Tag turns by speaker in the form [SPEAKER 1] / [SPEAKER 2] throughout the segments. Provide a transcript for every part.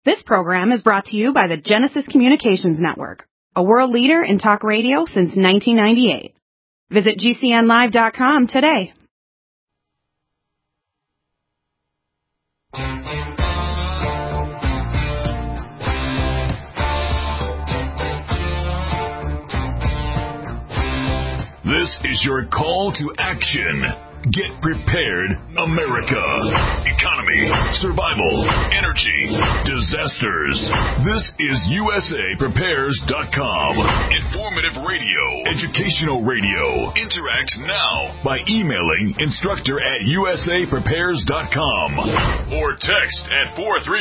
[SPEAKER 1] This program is brought to you by the Genesis Communications Network, a world leader in talk radio since 1998. Visit GCNlive.com today.
[SPEAKER 2] This is your call to action. Get prepared, America. Economy, survival, energy, disasters. This is USAPrepares.com. Informative radio, educational radio. Interact now by emailing instructor@USAPrepares.com or text at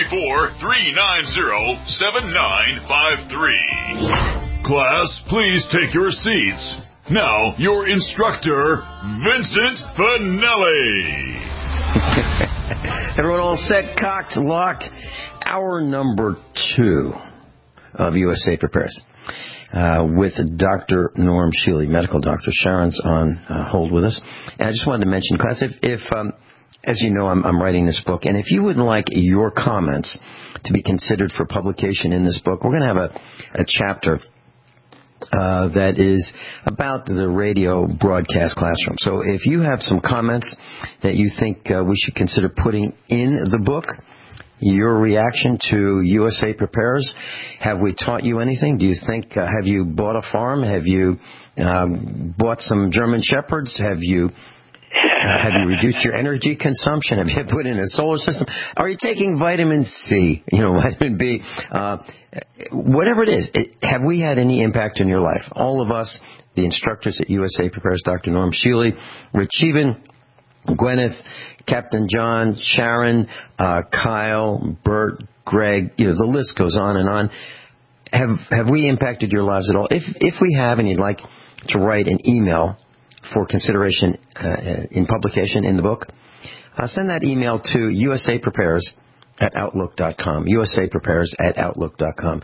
[SPEAKER 2] 434-390-7953. Class, please take your seats. Now, your instructor, Vincent Finelli.
[SPEAKER 3] Everyone all set, cocked, locked. Hour number 2 of USA Prepares with Dr. Norm Shealy, medical doctor. Sharon's on hold with us. And I just wanted to mention, class, if as you know, I'm writing this book, and if you would like your comments to be considered for publication in this book, we're going to have a chapter that is about the radio broadcast classroom. So if you have some comments that you think we should consider putting in the book, your reaction to USA Prepares, have we taught you anything? Do you think, have you bought a farm? Have you bought some German Shepherds? Have you reduced your energy consumption? Have you put in a solar system? Are you taking vitamin C? Vitamin B? Whatever it is, have we had any impact in your life? All of us, the instructors at USA Prepares, Dr. Norm Shealy, Rich Even, Gwyneth, Captain John, Sharon, Kyle, Bert, Greg, the list goes on and on. Have we impacted your lives at all? If we have, and you'd like to write an email for consideration in publication in the book, send that email to USAPrepares@Outlook.com. USAPrepares@Outlook.com.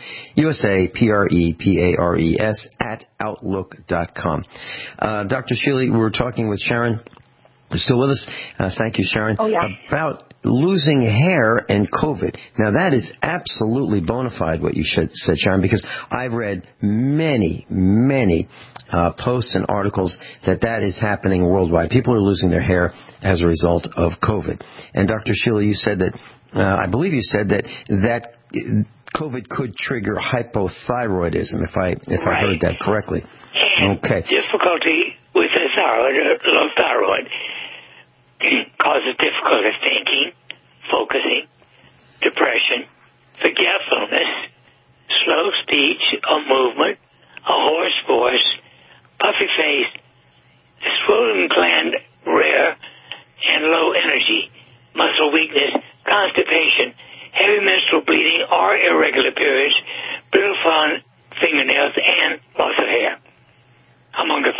[SPEAKER 3] USAPrepares@Outlook.com. Dr. Shealy, we were talking with Sharon. You're still with us? Thank you, Sharon.
[SPEAKER 4] Oh, yeah.
[SPEAKER 3] About losing hair and COVID. Now, that is absolutely bona fide what you said, Sharon, because I've read many posts and articles that is happening worldwide. People are losing their hair as a result of COVID. And Dr. Shealy, you said that, I believe you said that COVID could trigger hypothyroidism, if I heard that correctly.
[SPEAKER 4] And
[SPEAKER 3] okay.
[SPEAKER 4] Difficulty with the thyroid, low thyroid, causes difficulty thinking, focusing, depression, forgetfulness, slow speech or movement, a hoarse voice, puffy face, the swollen gland rare, and low energy, muscle weakness, constipation, heavy menstrual bleeding or irregular periods, brittle fingernails, and loss of hair, among the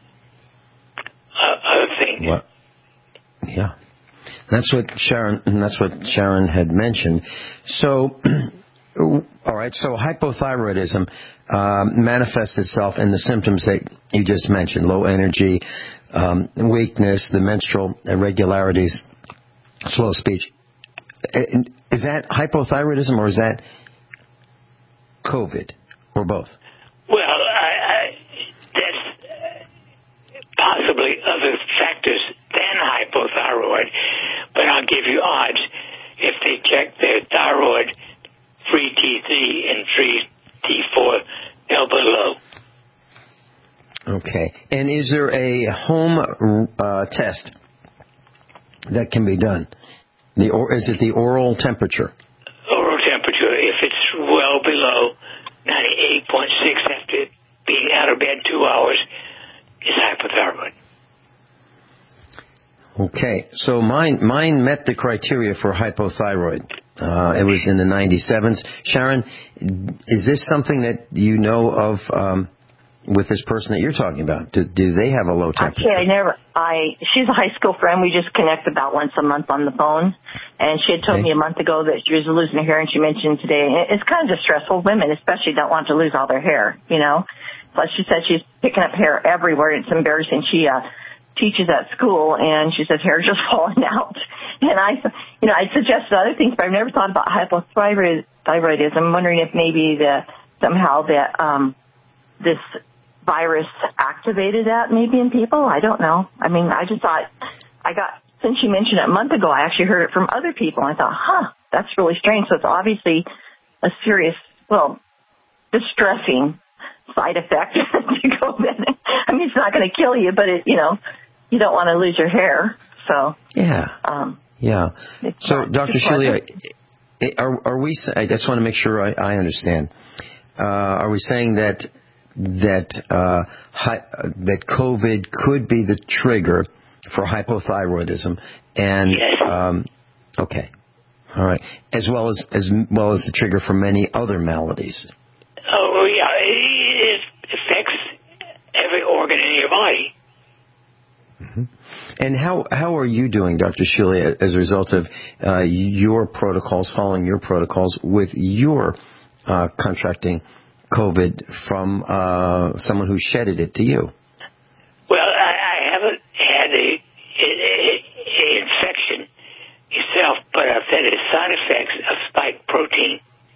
[SPEAKER 4] other things.
[SPEAKER 3] What? Yeah, that's what Sharon had mentioned. So, all right. So hypothyroidism manifests itself in the symptoms that you just mentioned: low energy, weakness, the menstrual irregularities, slow speech. Is that hypothyroidism or is that COVID or both?
[SPEAKER 4] Well, that's possibly other factors than hypothyroid, but I'll give you odds. If they check their thyroid, free T3 and free T4, they'll be low.
[SPEAKER 3] Okay. And is there a home test that can be done? Is it the oral temperature?
[SPEAKER 4] Oral temperature, if it's well below 98.6 after being out of bed 2 hours, is hypothyroid.
[SPEAKER 3] Okay, so mine met the criteria for hypothyroid. It was in the 97s. Sharon, is this something that you know of with this person that you're talking about? Do they have a low temperature?
[SPEAKER 5] Actually, she's a high school friend. We just connect about once a month on the phone. And she had told me a month ago that she was losing her hair, and she mentioned today, it's kind of distressful. Women especially don't want to lose all their hair, Plus she said she's picking up hair everywhere. It's embarrassing. She teaches at school, and she says hair just falling out. And I suggested other things, but I've never thought about hypothyroidism. I'm wondering if maybe somehow this virus activated that maybe in people. I don't know. I mean, I just thought since you mentioned it a month ago, I actually heard it from other people. I thought, that's really strange. So it's obviously a serious, distressing side effect to COVID. I mean, it's not going to kill you, but you don't want to lose your hair. So
[SPEAKER 3] yeah. So, Dr. Shuli, are we? I just want to make sure I understand. Are we saying that COVID could be the trigger for hypothyroidism, and
[SPEAKER 4] yes.
[SPEAKER 3] Okay, all right, as well as the trigger for many other maladies?
[SPEAKER 4] Oh yeah, it affects every organ in your body.
[SPEAKER 3] Mm-hmm. And how are you doing, Dr. Shuli, as a result of your protocols, following your protocols with your contracting COVID from someone who shedded it to you?
[SPEAKER 4] Well, I haven't had an infection itself, but I've had the side effects of spike protein.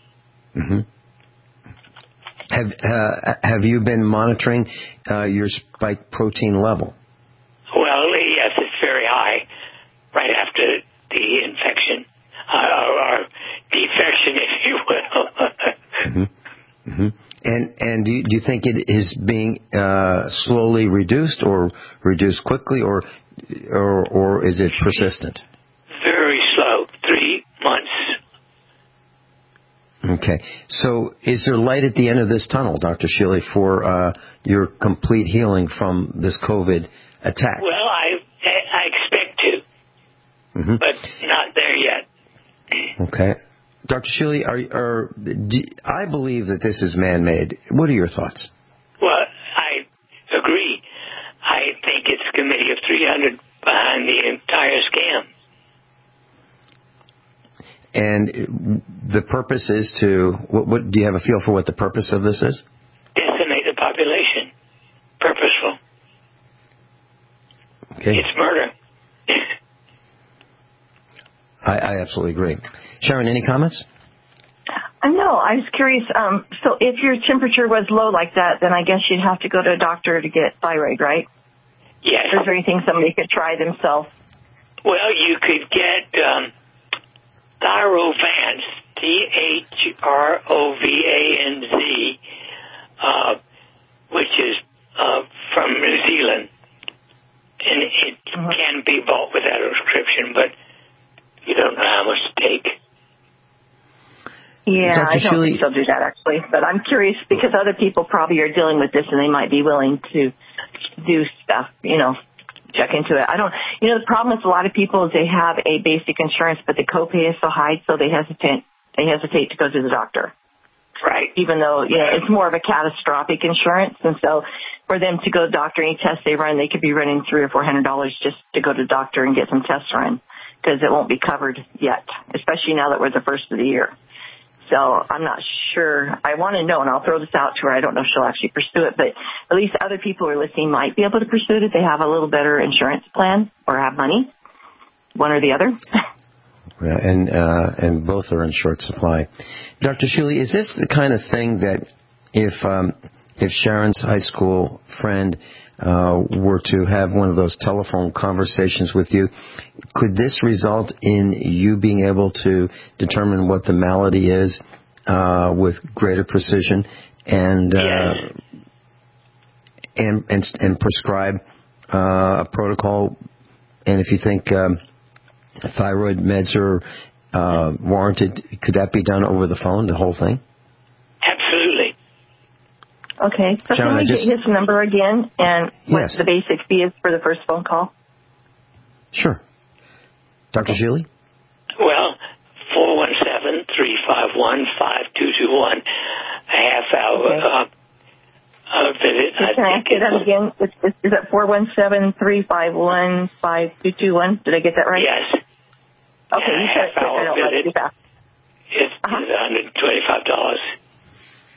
[SPEAKER 3] Mm-hmm. Have you been monitoring your spike protein level?
[SPEAKER 4] Well, yes, it's very high right after the infection, or defection, if you will.
[SPEAKER 3] Mm-hmm. Mm-hmm. And do you think it is being slowly reduced, or reduced quickly, or is it persistent?
[SPEAKER 4] Very slow, 3 months.
[SPEAKER 3] Okay. So is there light at the end of this tunnel, Dr. Shuli, for your complete healing from this COVID attack?
[SPEAKER 4] Well, I expect to,
[SPEAKER 3] mm-hmm.
[SPEAKER 4] but not there yet.
[SPEAKER 3] Okay. Dr. Shuli, I believe that this is man-made. What are your thoughts?
[SPEAKER 4] Well, I agree. I think it's a committee of 300 behind the entire scam.
[SPEAKER 3] And the purpose is to, what do you have a feel for what the purpose of this is?
[SPEAKER 4] Decimate the population. Purposeful.
[SPEAKER 3] Okay.
[SPEAKER 4] It's murder.
[SPEAKER 3] I absolutely agree. Sharon, any comments?
[SPEAKER 5] No, I was curious. So if your temperature was low like that, then I guess you'd have to go to a doctor to get thyroid, right?
[SPEAKER 4] Yes.
[SPEAKER 5] Or is there anything somebody could try themselves?
[SPEAKER 4] Well, you could get Thyrovance, THROVANZ, which is from New Zealand. And it can be bought without a prescription, but you don't know how much to take.
[SPEAKER 5] Yeah,
[SPEAKER 3] Dr.
[SPEAKER 5] I don't
[SPEAKER 3] Shuli,
[SPEAKER 5] think they'll do that, actually. But I'm curious because other people probably are dealing with this and they might be willing to do stuff, check into it. The problem with a lot of people is they have a basic insurance, but the copay is so high, so they hesitate to go to the doctor.
[SPEAKER 4] Right.
[SPEAKER 5] Even though, it's more of a catastrophic insurance. And so for them to go to the doctor, any tests they run, they could be running $300 or $400 just to go to the doctor and get some tests run because it won't be covered yet, especially now that we're the first of the year. So I'm not sure. I want to know, and I'll throw this out to her. I don't know if she'll actually pursue it, but at least other people who are listening might be able to pursue it if they have a little better insurance plan or have money, one or the other.
[SPEAKER 3] Yeah, and both are in short supply. Dr. Shuli, is this the kind of thing that if Sharon's high school friend were to have one of those telephone conversations with you, could this result in you being able to determine what the malady is with greater precision and prescribe a protocol? And if you think thyroid meds are warranted, could that be done over the phone, the whole thing?
[SPEAKER 4] Absolutely.
[SPEAKER 5] Okay. So
[SPEAKER 3] Sharon,
[SPEAKER 5] can we get his number again and what the basic fee is for the first phone call?
[SPEAKER 3] Sure. Dr. Shuli?
[SPEAKER 4] Well, 417-351-5221. A half hour visit.
[SPEAKER 5] Can I say that again? Is it 417-351-5221? Did I get that right?
[SPEAKER 4] Yes.
[SPEAKER 5] Okay, you said it quick. I don't like to do fast.
[SPEAKER 4] It's $125.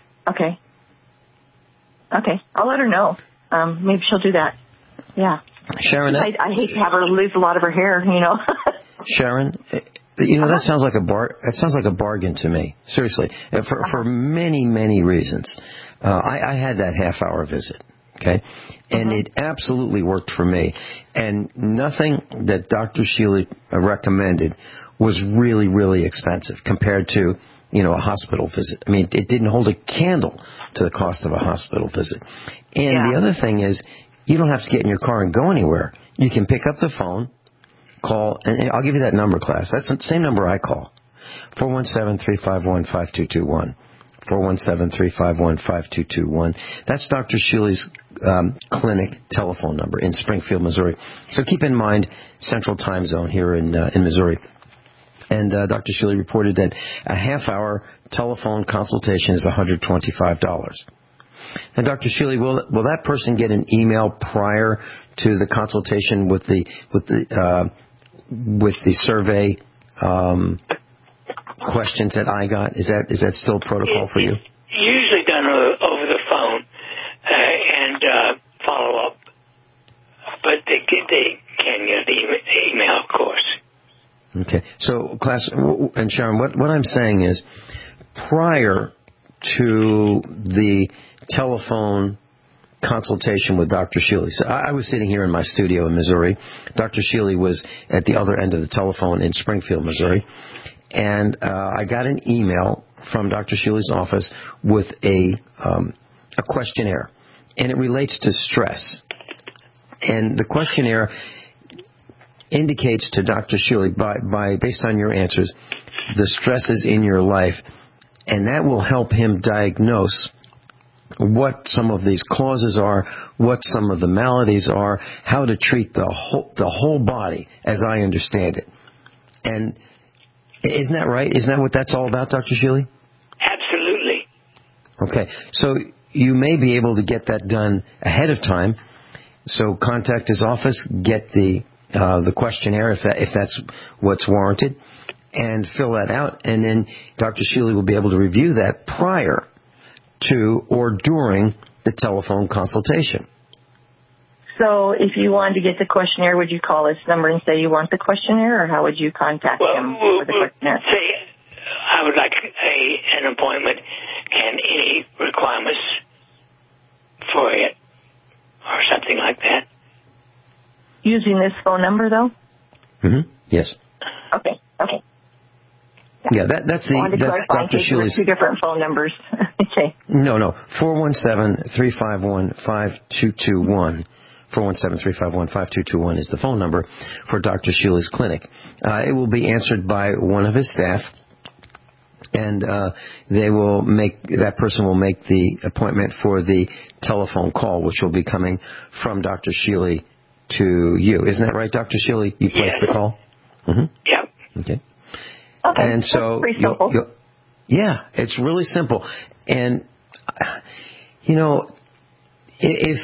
[SPEAKER 5] Okay, I'll let her know. Maybe she'll do that. Yeah.
[SPEAKER 3] Sharon,
[SPEAKER 5] I hate to have her lose a lot of her hair, you know.
[SPEAKER 3] Sharon, that sounds like a bargain to me. Seriously, for many, many reasons. I had that half-hour visit, okay, and it absolutely worked for me. And nothing that Dr. Sheely recommended was really, really expensive compared to, a hospital visit. I mean, it didn't hold a candle to the cost of a hospital visit. And the other thing is, you don't have to get in your car and go anywhere. You can pick up the phone, call, and I'll give you that number, class. That's the same number I call, 417-351-5221. 417-351-5221. That's Dr. Sheely's clinic telephone number in Springfield, Missouri. So keep in mind, Central Time Zone here in Missouri. And Dr. Sheely reported that a half-hour telephone consultation is $125. And Dr. Sheely, will that person get an email prior to the consultation with the survey questions that I got? Is that still protocol for you?
[SPEAKER 4] Usually done over the phone and follow up, but they can get the email, of course.
[SPEAKER 3] Okay, so class and Sharon, what I'm saying is, prior to the telephone consultation with Dr. Sheely. So I was sitting here in my studio in Missouri. Dr. Sheely was at the other end of the telephone in Springfield, Missouri. And I got an email from Dr. Sheely's office with a questionnaire. And it relates to stress. And the questionnaire indicates to Dr. Sheely, based on your answers, the stresses in your life. And that will help him diagnose what some of these causes are, what some of the maladies are, how to treat the whole body, as I understand it. And isn't that right? Isn't that what that's all about, Dr. Sheely?
[SPEAKER 4] Absolutely.
[SPEAKER 3] Okay, so you may be able to get that done ahead of time. So contact his office, get the questionnaire if that's what's warranted, and fill that out, and then Dr. Sheely will be able to review that prior to or during the telephone consultation.
[SPEAKER 5] So if you wanted to get the questionnaire, would you call this number and say you want the questionnaire, or how would you contact him for the questionnaire?
[SPEAKER 4] Say, I would like an appointment and any requirements for it or something like that.
[SPEAKER 5] Using this phone number, though?
[SPEAKER 3] Mm-hmm. Yes.
[SPEAKER 5] Okay.
[SPEAKER 3] Yeah, that's Dr. Sheely's.
[SPEAKER 5] Two different phone numbers. Okay.
[SPEAKER 3] No. 417-351-5221. 417-351-5221 is the phone number for Dr. Sheely's clinic. It will be answered by one of his staff, and that person will make the appointment for the telephone call, which will be coming from Dr. Sheely to you. Isn't that right, Dr. Sheely? You placed the call? Mm-hmm.
[SPEAKER 4] Yeah.
[SPEAKER 3] Okay.
[SPEAKER 5] Okay.
[SPEAKER 3] And so,
[SPEAKER 5] that's pretty simple.
[SPEAKER 3] Yeah, it's really simple. And, if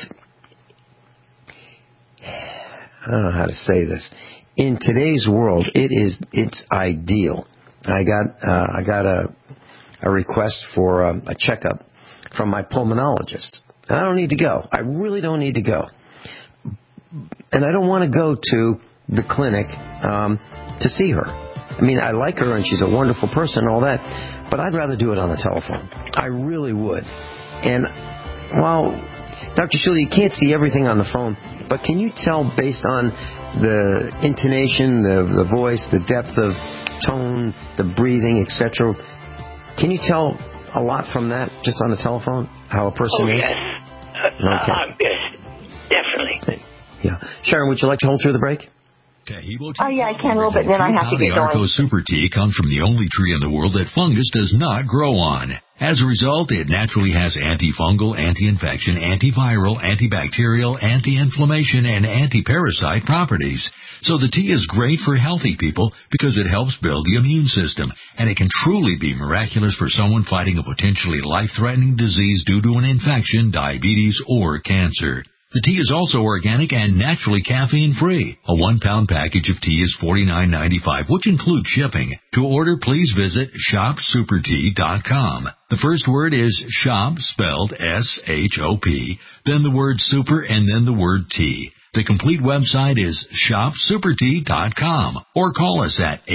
[SPEAKER 3] I don't know how to say this. In today's world, it's ideal. I got a request for a checkup from my pulmonologist. And I don't need to go. I really don't need to go. And I don't want to go to the clinic to see her. I mean, I like her and she's a wonderful person and all that, but I'd rather do it on the telephone. I really would. And while Dr. Sheely, you can't see everything on the phone, but can you tell based on the intonation, the voice, the depth of tone, the breathing, etc., can you tell a lot from that just on the telephone, how a person is?
[SPEAKER 4] Yes.
[SPEAKER 3] Okay.
[SPEAKER 4] Yes, definitely.
[SPEAKER 3] Yeah. Sharon, would you like to hold through the break?
[SPEAKER 5] Oh, yeah, I can a little bit, then I have to get going.
[SPEAKER 2] Arco Super Tea comes from the only tree in the world that fungus does not grow on. As a result, it naturally has antifungal, anti-infection, antiviral, antibacterial, anti-inflammation, and anti-parasite properties. So the tea is great for healthy people because it helps build the immune system, and it can truly be miraculous for someone fighting a potentially life-threatening disease due to an infection, diabetes, or cancer. The tea is also organic and naturally caffeine-free. A 1-pound package of tea is $49.95, which includes shipping. To order, please visit shopsupertea.com. The first word is shop, spelled S-H-O-P, then the word super, and then the word tea. The complete website is shopsupertea.com or call us at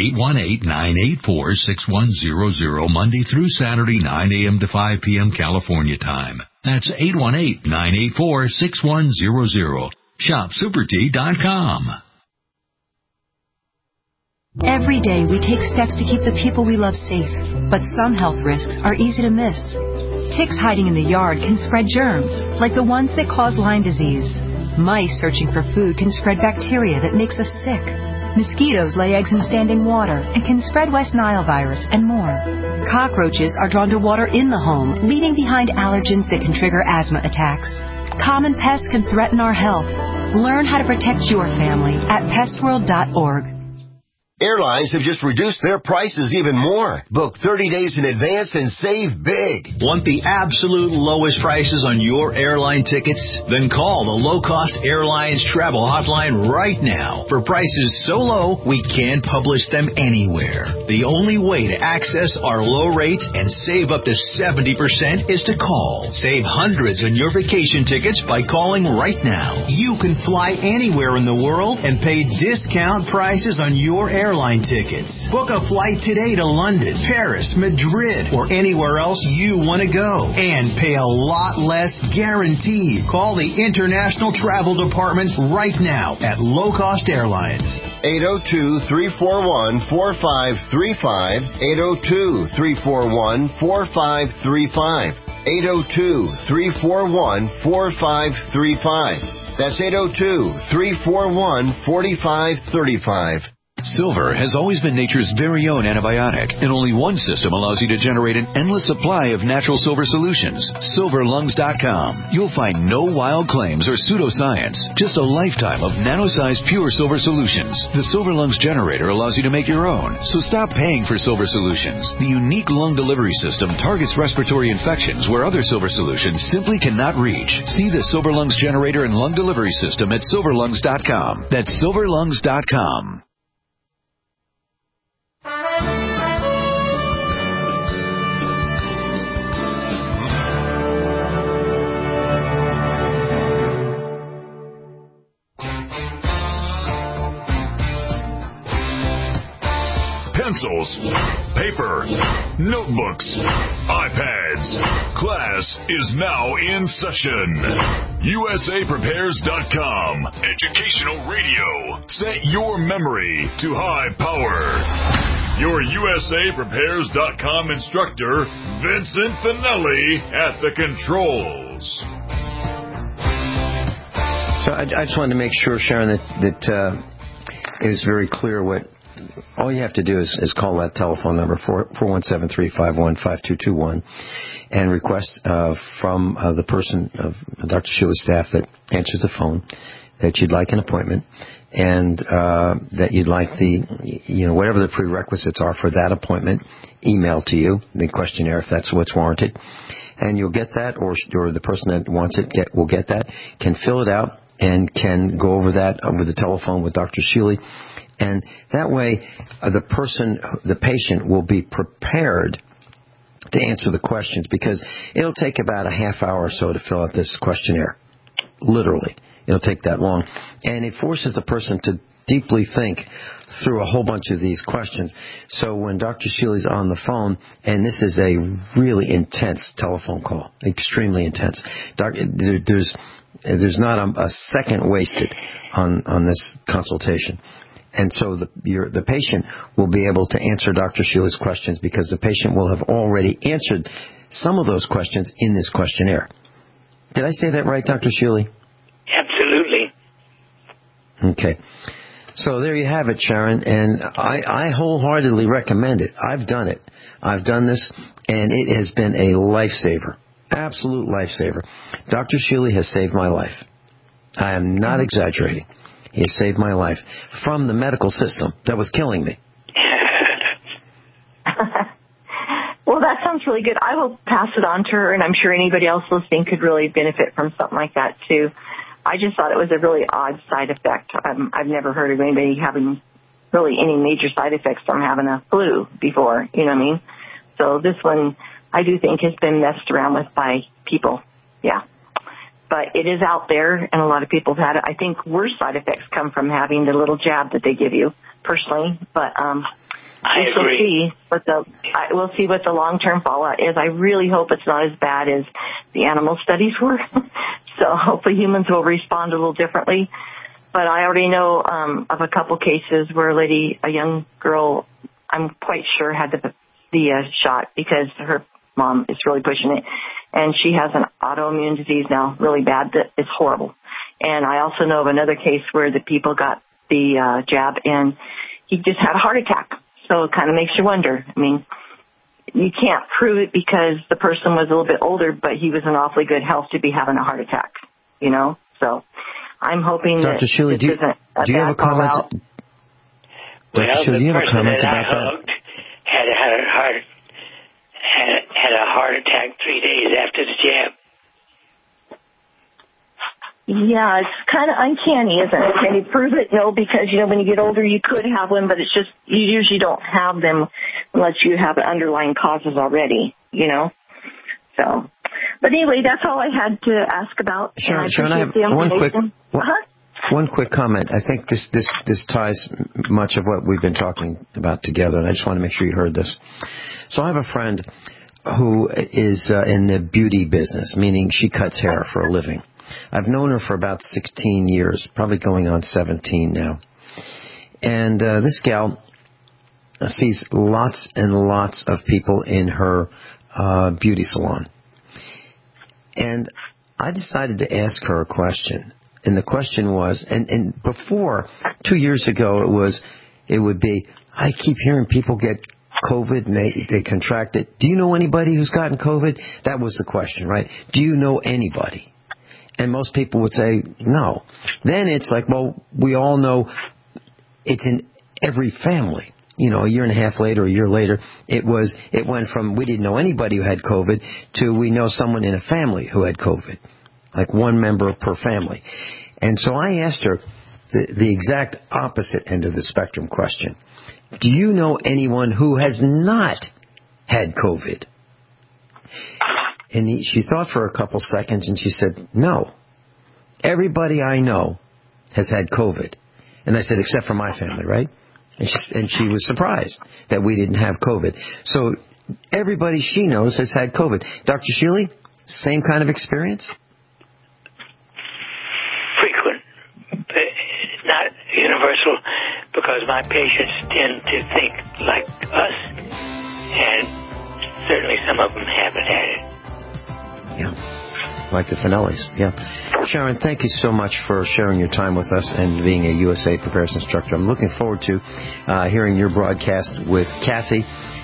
[SPEAKER 2] 818-984-6100 Monday through Saturday, 9 a.m. to 5 p.m. California time. That's 818-984-6100. Shopsupertea.com.
[SPEAKER 6] Every day we take steps to keep the people we love safe, but some health risks are easy to miss. Ticks hiding in the yard can spread germs, like the ones that cause Lyme disease. Mice searching for food can spread bacteria that makes us sick. Mosquitoes lay eggs in standing water and can spread West Nile virus and more. Cockroaches are drawn to water in the home, leaving behind allergens that can trigger asthma attacks. Common pests can threaten our health. Learn how to protect your family at pestworld.org.
[SPEAKER 7] Airlines have just reduced their prices even more. Book 30 days in advance and save big.
[SPEAKER 8] Want the absolute lowest prices on your airline tickets? Then call the Low Cost Airlines Travel Hotline right now. For prices so low, we can't publish them anywhere. The only way to access our low rates and save up to 70% is to call. Save hundreds on your vacation tickets by calling right now. You can fly anywhere in the world and pay discount prices on your airline tickets. Book a flight today to London, Paris, Madrid, or anywhere else you want to go and pay a lot less guaranteed. Call the International Travel Department right now at Low Cost Airlines.
[SPEAKER 7] 802-341-4535. 802-341-4535. 802-341-4535. That's 802-341-4535.
[SPEAKER 9] Silver has always been nature's very own antibiotic, and only one system allows you to generate an endless supply of natural silver solutions. SilverLungs.com. You'll find no wild claims or pseudoscience, just a lifetime of nano-sized pure silver solutions. The Silver Lungs generator allows you to make your own, so stop paying for silver solutions. The unique lung delivery system targets respiratory infections where other silver solutions simply cannot reach. See the Silver Lungs generator and lung delivery system at SilverLungs.com. That's SilverLungs.com.
[SPEAKER 10] Pencils, paper, notebooks, iPads. Class is now in session. USAPrepares.com. Educational radio. Set your memory to high power. Your USAPrepares.com instructor, Vincent Finelli, at the controls.
[SPEAKER 3] So I just wanted to make sure, Sharon, that it was very clear what all you have to do is call that telephone number, 417-351-5221, and request from the person of Dr. Shealy's staff that answers the phone that you'd like an appointment, and that you'd like whatever the prerequisites are for that appointment emailed to you, the questionnaire if that's what's warranted. And you'll get that, or the person that wants it will get that, can fill it out, and can go over that over the telephone with Dr. Shealy. And that way, the patient will be prepared to answer the questions, because it'll take about a half hour or so to fill out this questionnaire. Literally. It'll take that long. And it forces the person to deeply think through a whole bunch of these questions. So when Dr. Shealy's on the phone, and this is a really intense telephone call, extremely intense. There's not a second wasted on this consultation. And so the patient will be able to answer Dr. Shealy's questions, because the patient will have already answered some of those questions in this questionnaire. Did I say that right, Dr. Shealy?
[SPEAKER 4] Absolutely.
[SPEAKER 3] Okay. So there you have it, Sharon, and I wholeheartedly recommend it. I've done it. I've done this, and it has been a lifesaver, absolute lifesaver. Dr. Shealy has saved my life. I am not exaggerating. He has saved my life from the medical system that was killing me.
[SPEAKER 5] Well, that sounds really good. I will pass it on to her, and I'm sure anybody else listening could really benefit from something like that, too. I just thought it was a really odd side effect. I've never heard of anybody having really any major side effects from having a flu before, you know what I mean? So this one, I do think, has been messed around with by people. Yeah. But it is out there, and a lot of people have had it. I think worse side effects come from having the little jab that they give you, personally. But we'll see what the long-term fallout is. I really hope it's not as bad as the animal studies were. So hopefully humans will respond a little differently. But I already know of a couple cases where a young girl, I'm quite sure, had the shot because her mom is really pushing it. And she has an autoimmune disease now, really bad, that is horrible. And I also know of another case where the people got the jab and he just had a heart attack. So it kind of makes you wonder. I mean, you can't prove it because the person was a little bit older, but he was in awfully good health to be having a heart attack, you know? So I'm hoping
[SPEAKER 3] Dr.
[SPEAKER 5] that
[SPEAKER 3] Shuley, do you have a comment?
[SPEAKER 4] Well,
[SPEAKER 3] Dr. Shuley, do you have a comment about that?
[SPEAKER 4] Had a heart attack 3 days after the jab.
[SPEAKER 5] Yeah, it's kind of uncanny, isn't it? Can you prove it? No, because, when you get older, you could have one, but it's just, you usually don't have them unless you have underlying causes already, So, but anyway, that's all I had to ask about.
[SPEAKER 3] Sharon, I have one quick comment. I think this ties much of what we've been talking about together, and I just want to make sure you heard this. So I have a friend who is in the beauty business, meaning she cuts hair for a living. I've known her for about 16 years, probably going on 17 now. And this gal sees lots and lots of people in her beauty salon. And I decided to ask her a question. And the question was, and before, 2 years ago, it would be, I keep hearing people get COVID and they contract it. Do you know anybody who's gotten COVID? That was the question, right? Do you know anybody? And most people would say no. Then it's like, well, we all know it's in every family. A year and a half later, a year later, it went from we didn't know anybody who had COVID to we know someone in a family who had COVID, like one member per family. And so I asked her the exact opposite end of the spectrum question. Do you know anyone who has not had COVID? And she thought for a couple seconds, and she said, no. Everybody I know has had COVID. And I said, except for my family, right? And she was surprised that we didn't have COVID. So everybody she knows has had COVID. Dr. Shealy, same kind of experience?
[SPEAKER 4] Frequent, but not universal, because my patients tend to think like us, and certainly some of them haven't had it.
[SPEAKER 3] Yeah, like the Finellis. Yeah. Sharon, thank you so much for sharing your time with us and being a USA Prepares instructor. I'm looking forward to hearing your broadcast with Kathy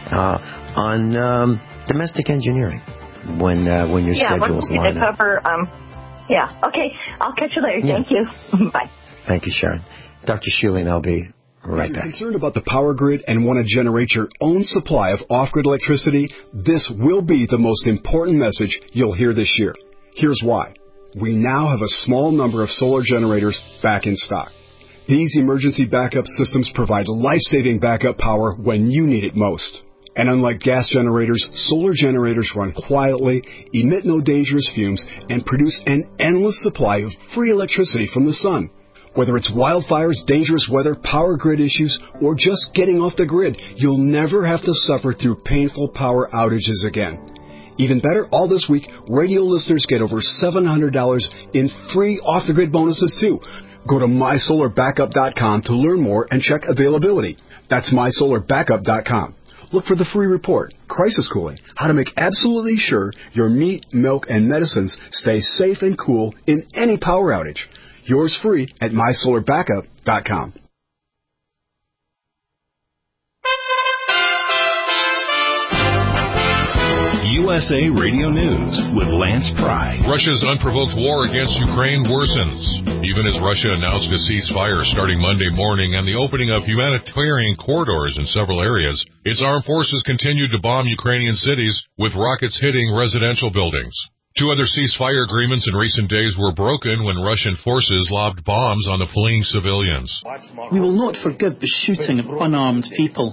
[SPEAKER 3] on domestic engineering when your schedules line up.
[SPEAKER 5] Okay. I'll catch you later. Yeah. Thank you. Bye.
[SPEAKER 3] Thank you, Sharon. Dr. Shealy and I'll be right back.
[SPEAKER 11] If you're concerned about the power grid and want to generate your own supply of off-grid electricity, this will be the most important message you'll hear this year. Here's why. We now have a small number of solar generators back in stock. These emergency backup systems provide life-saving backup power when you need it most. And unlike gas generators, solar generators run quietly, emit no dangerous fumes, and produce an endless supply of free electricity from the sun. Whether it's wildfires, dangerous weather, power grid issues, or just getting off the grid, you'll never have to suffer through painful power outages again. Even better, all this week, radio listeners get over $700 in free off-the-grid bonuses, too. Go to mysolarbackup.com to learn more and check availability. That's mysolarbackup.com. Look for the free report, Crisis Cooling, how to make absolutely sure your meat, milk, and medicines stay safe and cool in any power outage. Yours free at mysolarbackup.com.
[SPEAKER 8] USA Radio News with Lance Pry.
[SPEAKER 10] Russia's unprovoked war against Ukraine worsens. Even as Russia announced a ceasefire starting Monday morning and the opening of humanitarian corridors in several areas, its armed forces continued to bomb Ukrainian cities, with rockets hitting residential buildings. 2 other ceasefire agreements in recent days were broken when Russian forces lobbed bombs on the fleeing civilians.
[SPEAKER 12] We will not forgive the shooting of unarmed people.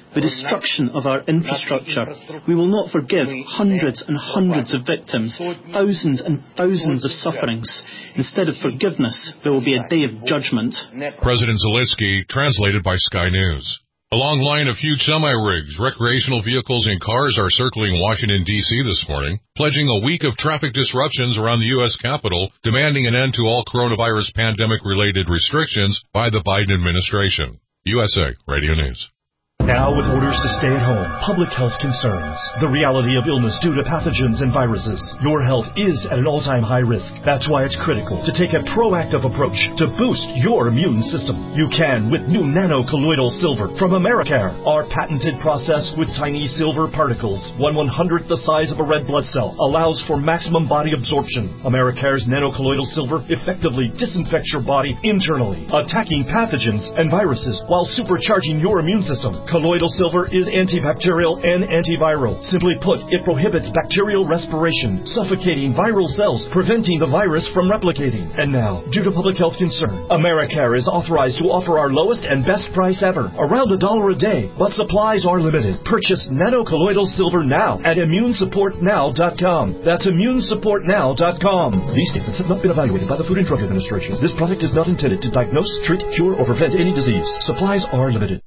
[SPEAKER 12] the destruction of our infrastructure. We will not forgive hundreds and hundreds of victims, thousands and thousands of sufferings. Instead of forgiveness, there will be a day of judgment.
[SPEAKER 10] President Zelensky, translated by Sky News. A long line of huge semi-rigs, recreational vehicles, and cars are circling Washington, D.C. this morning, pledging a week of traffic disruptions around the U.S. Capitol, demanding an end to all coronavirus pandemic-related restrictions by the Biden administration. USA Radio News.
[SPEAKER 13] Now with orders to stay at home, public health concerns, the reality of illness due to pathogens and viruses, your health is at an all-time high risk. That's why it's critical to take a proactive approach to boost your immune system. You can with new nano-colloidal silver from Americare. Our patented process with tiny silver particles, 1/100th the size of a red blood cell, allows for maximum body absorption. Americare's nano-colloidal silver effectively disinfects your body internally, attacking pathogens and viruses while supercharging your immune system. Colloidal silver is antibacterial and antiviral. Simply put, it prohibits bacterial respiration, suffocating viral cells, preventing the virus from replicating. And now, due to public health concern, Americare is authorized to offer our lowest and best price ever, around $1 a day, but supplies are limited. Purchase nano-colloidal silver now at immunesupportnow.com. That's immunesupportnow.com. These statements have not been evaluated by the Food and Drug Administration. This product is not intended to diagnose, treat, cure, or prevent any disease. Supplies are limited.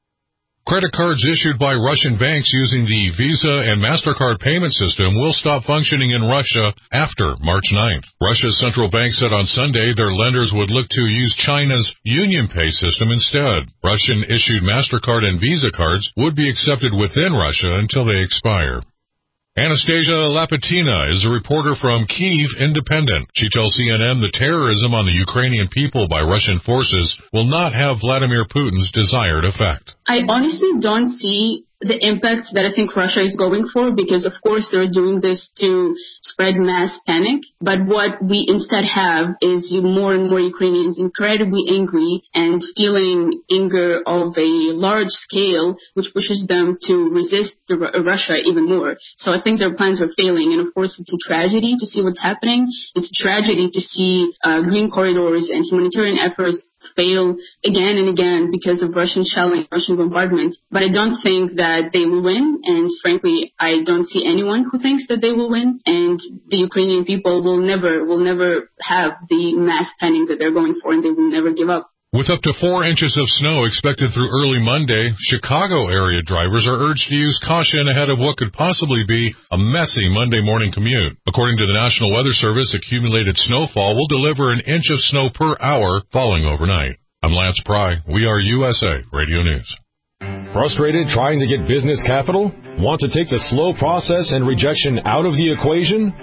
[SPEAKER 10] Credit cards issued by Russian banks using the Visa and MasterCard payment system will stop functioning in Russia after March 9th. Russia's central bank said on Sunday their lenders would look to use China's UnionPay system instead. Russian-issued MasterCard and Visa cards would be accepted within Russia until they expire. Anastasia Lapatina is a reporter from Kyiv Independent. She tells CNN the terrorism on the Ukrainian people by Russian forces will not have Vladimir Putin's desired effect.
[SPEAKER 14] I honestly don't see the impact that I think Russia is going for, because of course they're doing this to spread mass panic. But what we instead have is more and more Ukrainians incredibly angry and feeling anger of a large scale, which pushes them to resist Russia even more. So I think their plans are failing. And of course it's a tragedy to see what's happening. It's a tragedy to see green corridors and humanitarian efforts fail again and again because of Russian shelling, Russian bombardment. But I don't think that they will win, and frankly, I don't see anyone who thinks that they will win, and the Ukrainian people will never have the mass panic that they're going for, and they will never give up.
[SPEAKER 10] With up to 4 inches of snow expected through early Monday, Chicago area drivers are urged to use caution ahead of what could possibly be a messy Monday morning commute. According to the National Weather Service, accumulated snowfall will deliver an inch of snow per hour falling overnight. I'm Lance Pry. We are USA Radio News.
[SPEAKER 15] Frustrated trying to get business capital? Want to take the slow process and rejection out of the equation?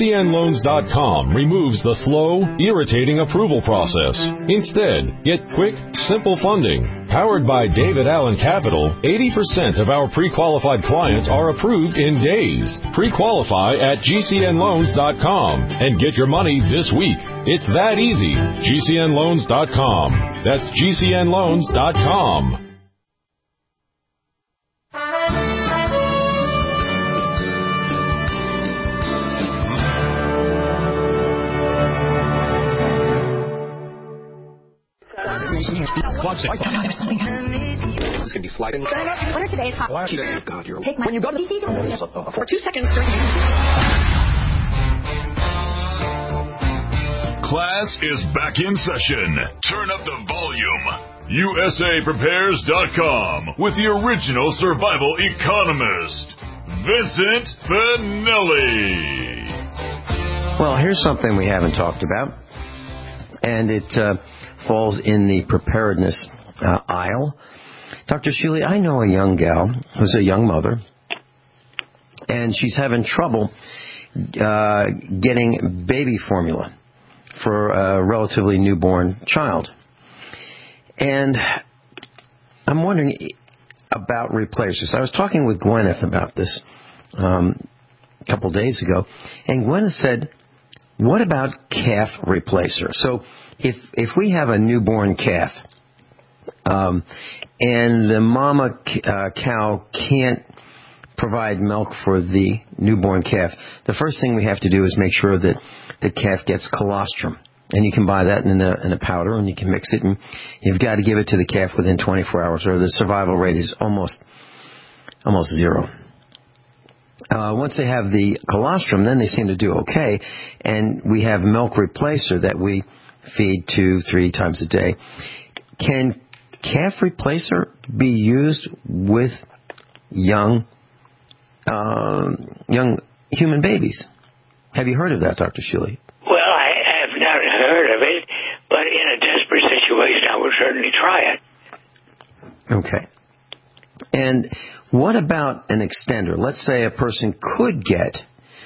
[SPEAKER 15] GCNLoans.com removes the slow, irritating approval process. Instead, get quick, simple funding. Powered by David Allen Capital, 80% of our pre-qualified clients are approved in days. Pre-qualify at GCNLoans.com and get your money this week. It's that easy. GCNLoans.com. That's GCNLoans.com.
[SPEAKER 16] There's something happening. It's going to be sliding. What are today's hot? God, you're... Take my... When you go to the for 2 seconds,
[SPEAKER 17] Class is back in session. Turn up the volume. USAPrepares.com with the original survival economist, Vincent Finelli.
[SPEAKER 3] Well, here's something we haven't talked about, and it falls in the preparedness aisle. Dr. Shealy, I know a young gal who's a young mother, and she's having trouble getting baby formula for a relatively newborn child. And I'm wondering about replacers. I was talking with Gwyneth about this a couple days ago, and Gwyneth said, what about calf replacer? So if we have a newborn calf, and the mama cow can't provide milk for the newborn calf, the first thing we have to do is make sure that the calf gets colostrum. And you can buy that in a powder, and you can mix it, and you've got to give it to the calf within 24 hours, or the survival rate is almost almost zero. Once they have the colostrum, then they seem to do okay. And we have milk replacer that we feed 2-3 times a day. Can calf replacer be used with young human babies? Have you heard of that, Dr. Shealy?
[SPEAKER 4] Well, I have not heard of it, but in a desperate situation, I would certainly try it.
[SPEAKER 3] Okay. And what about an extender? Let's say a person could get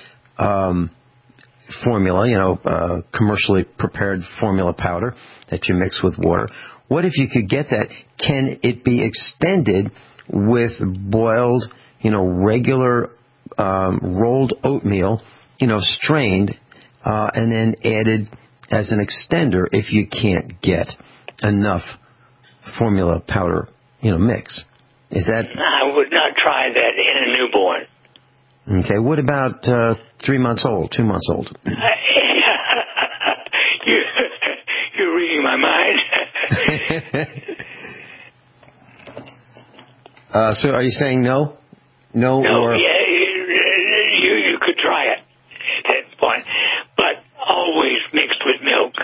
[SPEAKER 3] formula, commercially prepared formula powder that you mix with water. What if you could get that? Can it be extended with boiled, regular rolled oatmeal, strained, and then added as an extender if you can't get enough formula powder, mix? Is that?
[SPEAKER 4] I would not try that in a newborn.
[SPEAKER 3] Okay. What about 3 months old, 2 months old?
[SPEAKER 4] You're reading my mind.
[SPEAKER 3] So are you saying no? No, or?
[SPEAKER 4] Yeah, you could try it at that point, but always mixed with milk.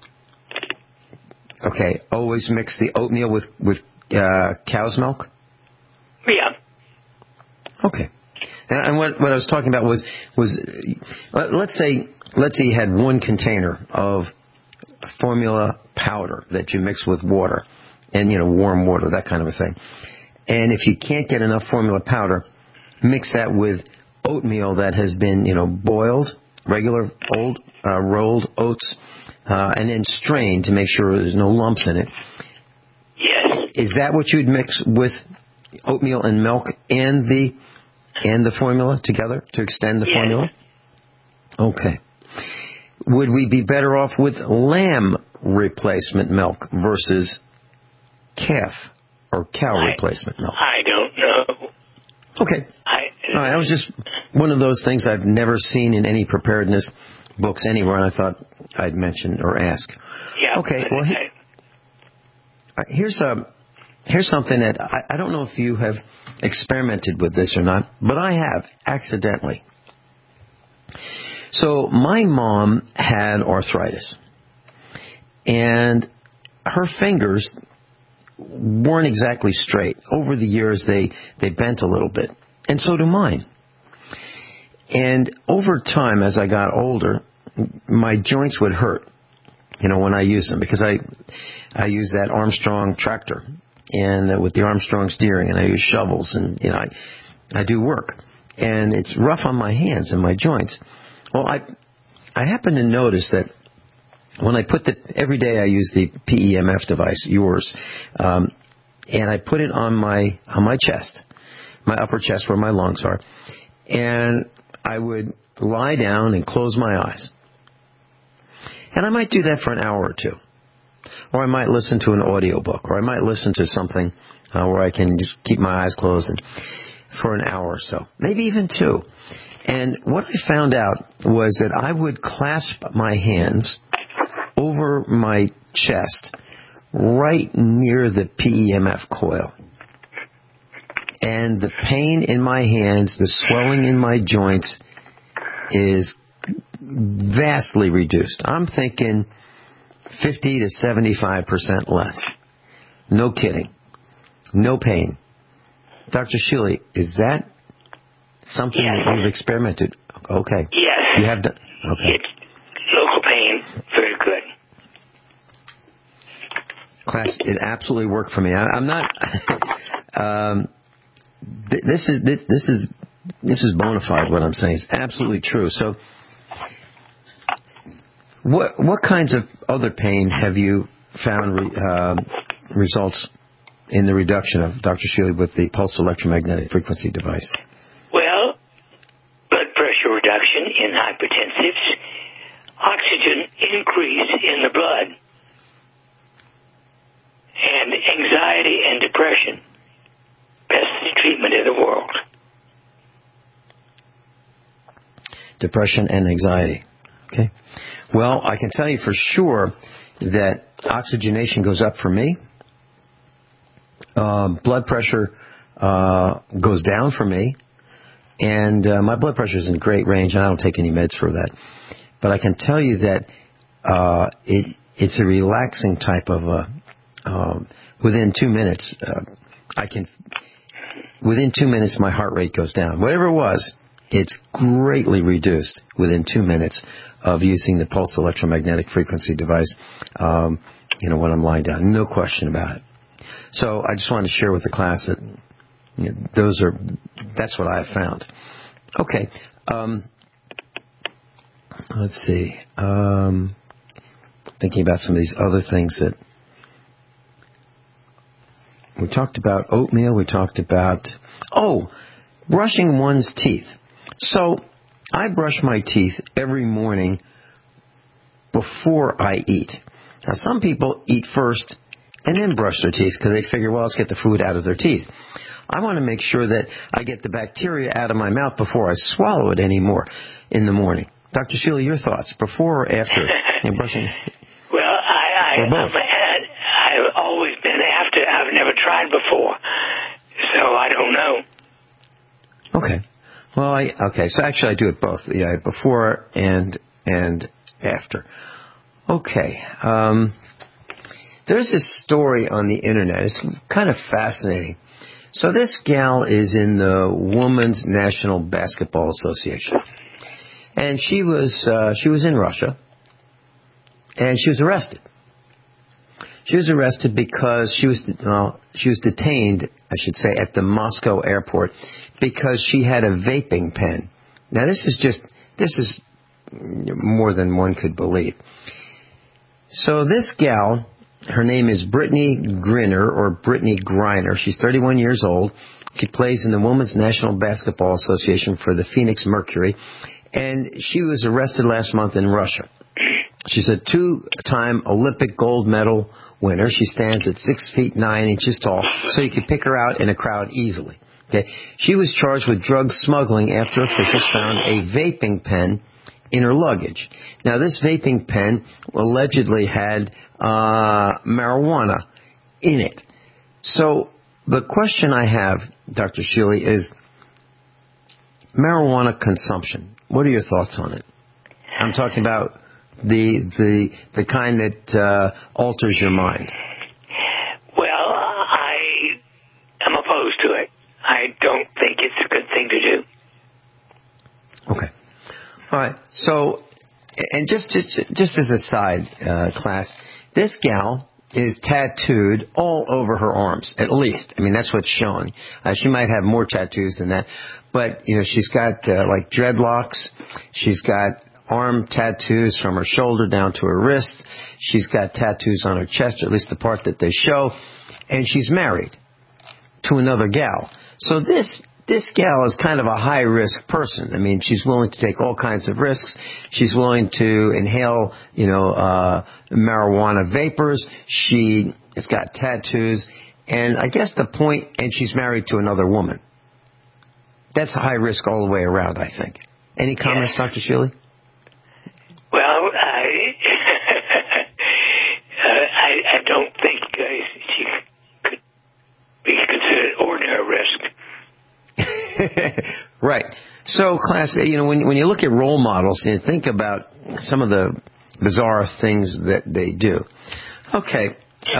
[SPEAKER 3] Okay, always mix the oatmeal with cow's milk?
[SPEAKER 4] Yeah.
[SPEAKER 3] Okay. And what I was talking about was let's say you had one container of formula powder that you mix with water and, warm water, that kind of a thing. And if you can't get enough formula powder, mix that with oatmeal that has been, boiled, regular old rolled oats, and then strained to make sure there's no lumps in it.
[SPEAKER 4] Yes.
[SPEAKER 3] Is that what you'd mix with oatmeal and milk and the formula together to extend the formula? Okay. Would we be better off with lamb replacement milk versus calf or cow replacement milk?
[SPEAKER 4] I don't know.
[SPEAKER 3] Okay. All right, that was just one of those things I've never seen in any preparedness books anywhere, and I thought I'd mention or ask.
[SPEAKER 4] Yeah.
[SPEAKER 3] Okay. Well, here's something that I don't know if you have experimented with this or not, but I have accidentally. So my mom had arthritis, and her fingers weren't exactly straight. Over the years, they bent a little bit, and so do mine. And over time, as I got older, my joints would hurt, when I used them, because I use that Armstrong tractor, and with the Armstrong steering, and I use shovels, and I do work, and it's rough on my hands and my joints. Well, I happen to notice that when I put every day I use the PEMF device, yours, and I put it on my chest, my upper chest where my lungs are, and I would lie down and close my eyes. And I might do that for an hour or two. Or I might listen to an audiobook, or I might listen to something where I can just keep my eyes closed for an hour or so, maybe even 2. And what I found out was that I would clasp my hands over my chest right near the PEMF coil. And the pain in my hands, the swelling in my joints is vastly reduced. I'm thinking 50 to 75% less. No kidding. No pain. Dr. Shealy, is that something that you've experimented? Okay.
[SPEAKER 4] Yes.
[SPEAKER 3] You have done. Okay.
[SPEAKER 4] It's local pain. Very good.
[SPEAKER 3] Class, it absolutely worked for me. I'm not. This is bona fide. What I'm saying is absolutely true. So, what kinds of other pain have you found results in the reduction of, Dr. Shealy, with the pulsed electromagnetic frequency device?
[SPEAKER 4] Well, blood pressure reduction in hypertensives, oxygen increase in the blood, and anxiety and depression. Best treatment in the world.
[SPEAKER 3] Depression and anxiety. Okay. Well, I can tell you for sure that oxygenation goes up for me. Blood pressure goes down for me, and my blood pressure is in great range, and I don't take any meds for that. But I can tell you that it's a relaxing type of within 2 minutes, within 2 minutes my heart rate goes down. Whatever it was, it's greatly reduced within 2 minutes of using the pulsed electromagnetic frequency device, when I'm lying down. No question about it. So I just wanted to share with the class that that's what I have found. Okay. Let's see. Thinking about some of these other things that we talked about. Oatmeal. We talked about, brushing one's teeth. So I brush my teeth every morning before I eat. Now, some people eat first and then brush their teeth because they figure, let's get the food out of their teeth. I want to make sure that I get the bacteria out of my mouth before I swallow it anymore in the morning. Dr. Sheila, your thoughts, before or after brushing?
[SPEAKER 4] Well, I've always been after. I've never tried before, so I don't know.
[SPEAKER 3] Okay. Well, so actually I do it both. Yeah, before and after. Okay. There's this story on the internet. It's kind of fascinating. So this gal is in the Women's National Basketball Association. And she was in Russia, and she was arrested. She was arrested because she was detained, I should say, at the Moscow airport because she had a vaping pen. Now this is more than one could believe. So this gal, her name is Brittany Griner or Brittany Griner. She's 31 years old. She plays in the Women's National Basketball Association for the Phoenix Mercury. And she was arrested last month in Russia. She's a 2-time Olympic gold medal winner. She stands at 6 feet 9 inches tall, so you could pick her out in a crowd easily. Okay. She was charged with drug smuggling after officials found a vaping pen in her luggage. Now, this vaping pen allegedly had marijuana in it. So the question I have, Dr. Sheila, is marijuana consumption. What are your thoughts on it? I'm talking about the kind that alters your mind.
[SPEAKER 4] Well, I am opposed to it. I don't think it's a good thing to do.
[SPEAKER 3] Okay. All right. So, and just as a side class, this gal is tattooed all over her arms, at least. I mean, that's what's shown. She might have more tattoos than that. But, she's got, like, dreadlocks. She's got arm tattoos from her shoulder down to her wrist. She's got tattoos on her chest, or at least the part that they show. And she's married to another gal. So this gal is kind of a high-risk person. I mean, she's willing to take all kinds of risks. She's willing to inhale, marijuana vapors. She has got tattoos. And I guess and she's married to another woman. That's high risk all the way around, I think. Any comments, yes. Dr. Shealy?
[SPEAKER 4] Well, I don't think she could be considered ordinary risk.
[SPEAKER 3] Right. So, class, when you look at role models, you think about some of the bizarre things that they do. Okay.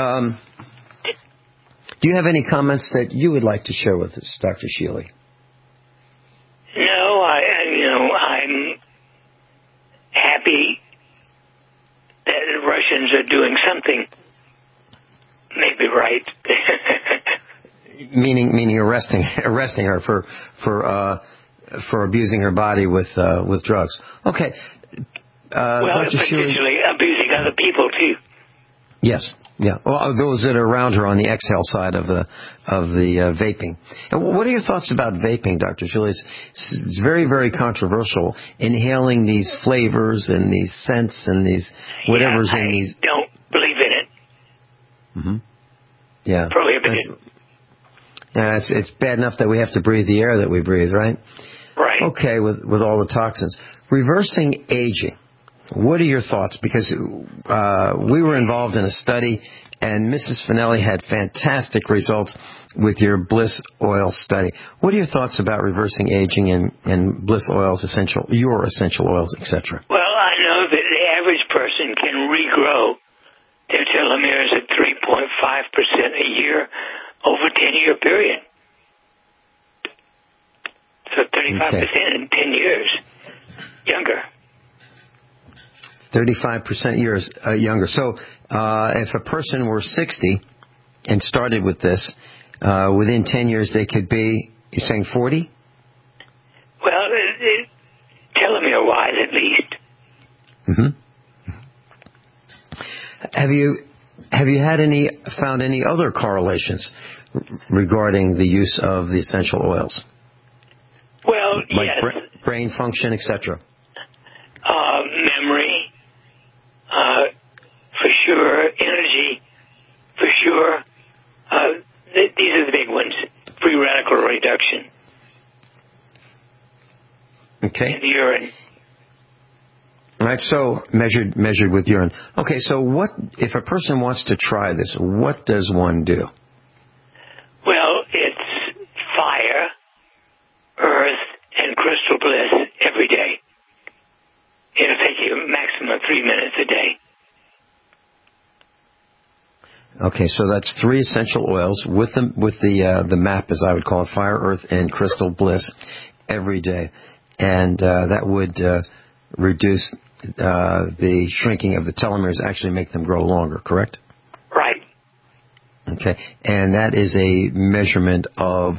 [SPEAKER 3] Do you have any comments that you would like to share with us, Dr. Shealy?
[SPEAKER 4] No, I'm happy that the Russians are doing something maybe right.
[SPEAKER 3] Meaning arresting her for abusing her body with drugs. Okay. Dr.
[SPEAKER 4] Potentially abusing other people too.
[SPEAKER 3] Yes. Yeah. Well, those that are around her on the exhale side of the vaping. And what are your thoughts about vaping, Dr. Shealy? It's very, very controversial. Inhaling these flavors and these scents and these whatever's in these.
[SPEAKER 4] I don't believe in it.
[SPEAKER 3] Mm-hmm. Yeah.
[SPEAKER 4] Prohibited.
[SPEAKER 3] Yeah, it's bad enough that we have to breathe the air that we breathe, right?
[SPEAKER 4] Right.
[SPEAKER 3] Okay, with all the toxins. Reversing aging. What are your thoughts? Because we were involved in a study, and Mrs. Finelli had fantastic results with your Bliss Oil study. What are your thoughts about reversing aging and Bliss Oils, your essential oils, etc.?
[SPEAKER 4] Well, I know that the average person can regrow their telomeres at 3.5% a year over a 10-year period. So 35% in 10 years younger.
[SPEAKER 3] 35% years younger. So if a person were 60 and started with this, within 10 years they could be, you're saying 40?
[SPEAKER 4] Well, telomere-wise at least.
[SPEAKER 3] Mm-hmm. Have you found any other correlations regarding the use of the essential oils?
[SPEAKER 4] Well,
[SPEAKER 3] like
[SPEAKER 4] yes.
[SPEAKER 3] Brain function, etc.
[SPEAKER 4] Memory, for sure. Energy, for sure. These are the big ones. Free radical reduction.
[SPEAKER 3] Okay.
[SPEAKER 4] In the urine.
[SPEAKER 3] All right, so measured with urine. Okay, so what if a person wants to try this? What does one do?
[SPEAKER 4] Well, it's fire, earth, and crystal bliss every day. It'll take you a maximum of 3 minutes a day.
[SPEAKER 3] Okay, so that's 3 essential oils with the map, as I would call it, fire, earth, and crystal bliss every day, and that would reduce the shrinking of the telomeres, actually make them grow longer. Correct?
[SPEAKER 4] Right.
[SPEAKER 3] Okay, and that is a measurement of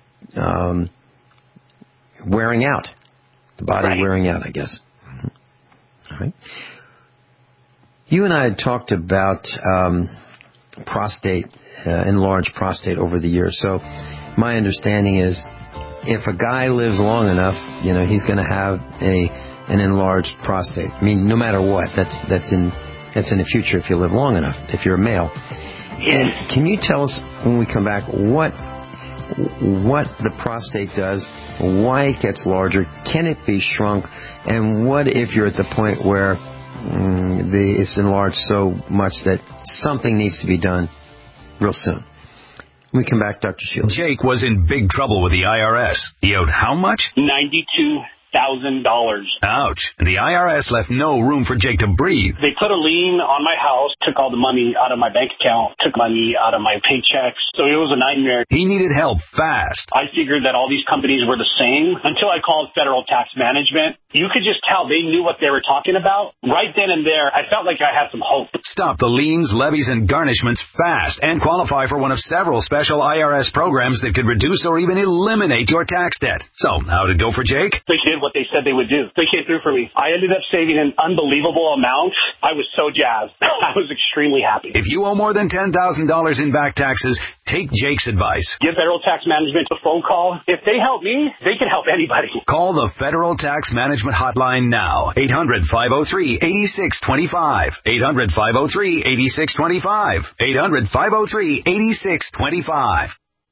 [SPEAKER 3] wearing out, the body wearing out, I guess. All right. You and I had talked about prostate, enlarged prostate over the years. So my understanding is if a guy lives long enough, he's going to have an enlarged prostate. I mean, no matter what, that's in the future if you live long enough, if you're a male.
[SPEAKER 4] Yes.
[SPEAKER 3] And can you tell us when we come back what the prostate does, why it gets larger, can it be shrunk, and what if you're at the point where it's enlarged so much that something needs to be done real soon? When we come back, Dr. Shields.
[SPEAKER 8] Jake was in big trouble with the IRS. He owed how much?
[SPEAKER 18] $92,000.
[SPEAKER 8] Ouch. And the IRS left no room for Jake to breathe.
[SPEAKER 18] They put a lien on my house, took all the money out of my bank account, took money out of my paychecks. So it was a nightmare.
[SPEAKER 8] He needed help fast.
[SPEAKER 18] I figured that all these companies were the same until I called Federal Tax Management. You could just tell they knew what they were talking about. Right then and there, I felt like I had some hope.
[SPEAKER 8] Stop the liens, levies, and garnishments fast and qualify for one of several special IRS programs that could reduce or even eliminate your tax debt. So, how did it go for Jake?
[SPEAKER 18] They did what they said they would do. They came through for me. I ended up saving an unbelievable amount. I was so jazzed. I was extremely happy.
[SPEAKER 8] If you owe more than $10,000 in back taxes, take Jake's advice.
[SPEAKER 18] Give Federal Tax Management a phone call. If they help me, they can help anybody.
[SPEAKER 8] Call the Federal Tax Management Hotline now. 800-503-8625. 800-503-8625. 800-503-8625.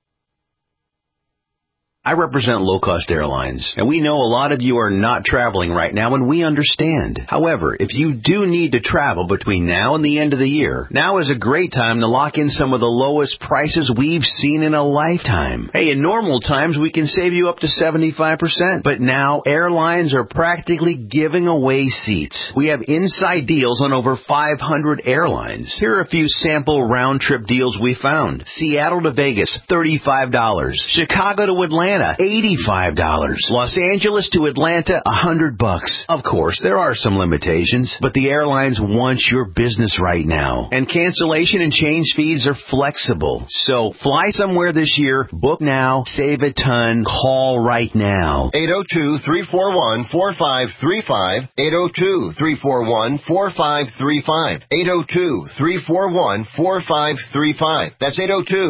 [SPEAKER 19] I represent low-cost airlines, and we know a lot of you are not traveling right now, and we understand. However, if you do need to travel between now and the end of the year, now is a great time to lock in some of the lowest prices we've seen in a lifetime. Hey, in normal times, we can save you up to 75%, but now airlines are practically giving away seats. We have inside deals on over 500 airlines. Here are a few sample round-trip deals we found. Seattle to Vegas, $35. Chicago to Atlanta, $85. Los Angeles to Atlanta, $100. Of course, there are some limitations, but the airlines want your business right now. And cancellation and change fees are flexible. So fly somewhere this year, book now, save a ton, call right now.
[SPEAKER 7] 802-341-4535. 802-341-4535. 802-341-4535. That's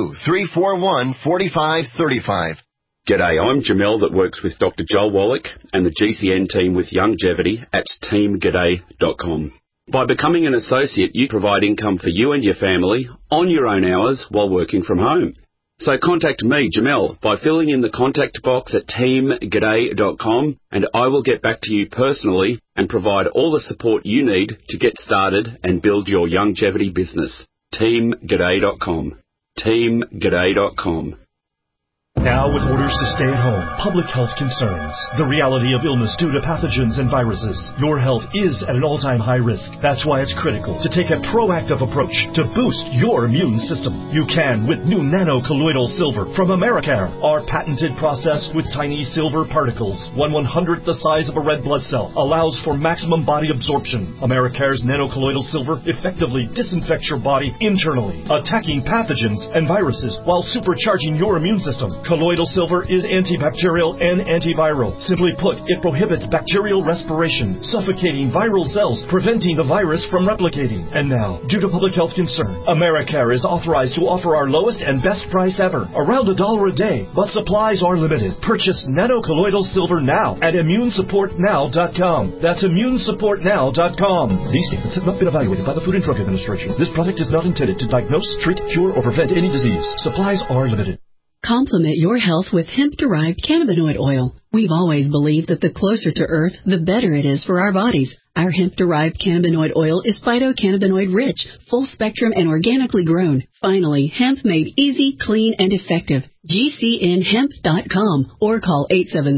[SPEAKER 7] 802-341-4535.
[SPEAKER 20] G'day, I'm Jamel that works with Dr. Joel Wallach and the GCN team with Longevity at teamg'day.com. By becoming an associate, you provide income for you and your family on your own hours while working from home. So contact me, Jamel, by filling in the contact box at teamg'day.com, and I will get back to you personally and provide all the support you need to get started and build your longevity business. teamg'day.com. teamg'day.com.
[SPEAKER 13] Now with orders to stay at home, public health concerns, the reality of illness due to pathogens and viruses, your health is at an all-time high risk. That's why it's critical to take a proactive approach to boost your immune system. You can with new nano-colloidal silver from Americare. Our patented process with tiny silver particles, 1/100th the size of a red blood cell, allows for maximum body absorption. Americare's nano-colloidal silver effectively disinfects your body internally, attacking pathogens and viruses while supercharging your immune system. Colloidal silver is antibacterial and antiviral. Simply put, it prohibits bacterial respiration, suffocating viral cells, preventing the virus from replicating. And now, due to public health concern, Americare is authorized to offer our lowest and best price ever, around $1 a day, but supplies are limited. Purchase nano-colloidal silver now at immunesupportnow.com. That's immunesupportnow.com. These statements have not been evaluated by the Food and Drug Administration. This product is not intended to diagnose, treat, cure, or prevent any disease. Supplies are limited.
[SPEAKER 21] Complement your health with hemp-derived cannabinoid oil. We've always believed that the closer to Earth, the better it is for our bodies. Our hemp-derived cannabinoid oil is phytocannabinoid-rich, full-spectrum, and organically grown. Finally, hemp made easy, clean, and effective. GCNhemp.com or call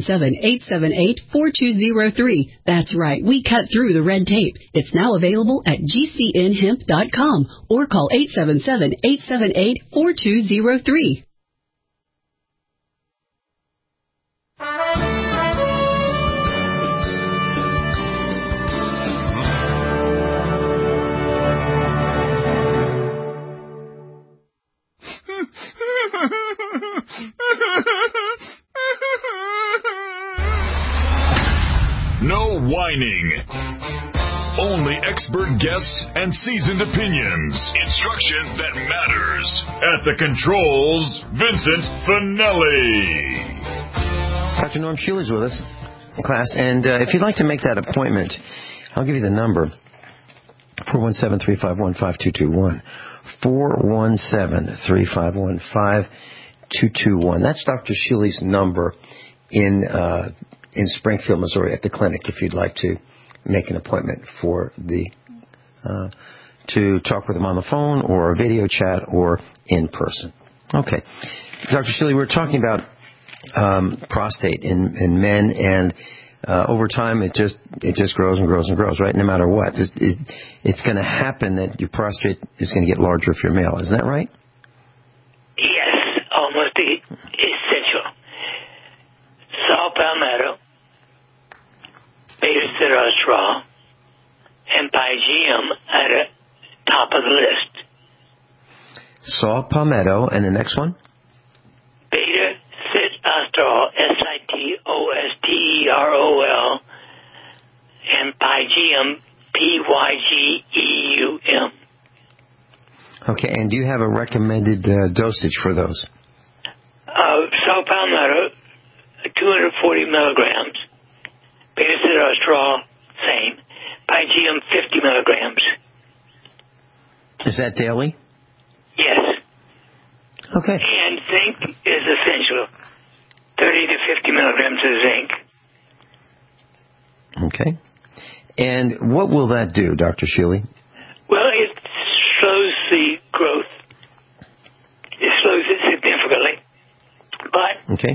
[SPEAKER 21] 877-878-4203. That's right, we cut through the red tape. It's now available at GCNhemp.com or call 877-878-4203.
[SPEAKER 17] No whining. Only expert guests and seasoned opinions. Instruction that matters. At the controls, Vincent Finelli.
[SPEAKER 3] Dr. Norm Schuler's with us in class, and if you'd like to make that appointment, I'll give you the number, 417-351-5221. 417-351-5221. That's Dr. Shealy's number in Springfield, Missouri, at the clinic, if you'd like to make an appointment for to talk with him on the phone or a video chat or in person. Okay. Dr. Shealy, we're talking about prostate in men, and over time it just grows and grows and grows, right? No matter what. It's going to happen that your prostate is going to get larger if you're male. Isn't that right?
[SPEAKER 4] Yes, almost essential. Saw palmetto, beta-sitosterol, and pygium at the top of the list.
[SPEAKER 3] Saw palmetto, and the next one?
[SPEAKER 4] Beta-sitosterol, Sitosterol, and pygium, Pygeum.
[SPEAKER 3] Okay, and do you have a recommended dosage for those?
[SPEAKER 4] Saw palmetto, 240 milligrams. Beta-sitosterol, same. Pygium, 50 milligrams.
[SPEAKER 3] Is that daily?
[SPEAKER 4] Yes.
[SPEAKER 3] Okay.
[SPEAKER 4] And zinc is essential. 30 to 50 milligrams of zinc.
[SPEAKER 3] Okay. And what will that do, Dr. Shealy?
[SPEAKER 4] Well, it slows the growth. It slows it significantly. But
[SPEAKER 3] okay.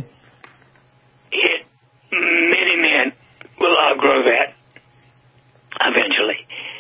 [SPEAKER 4] Many men will outgrow that eventually.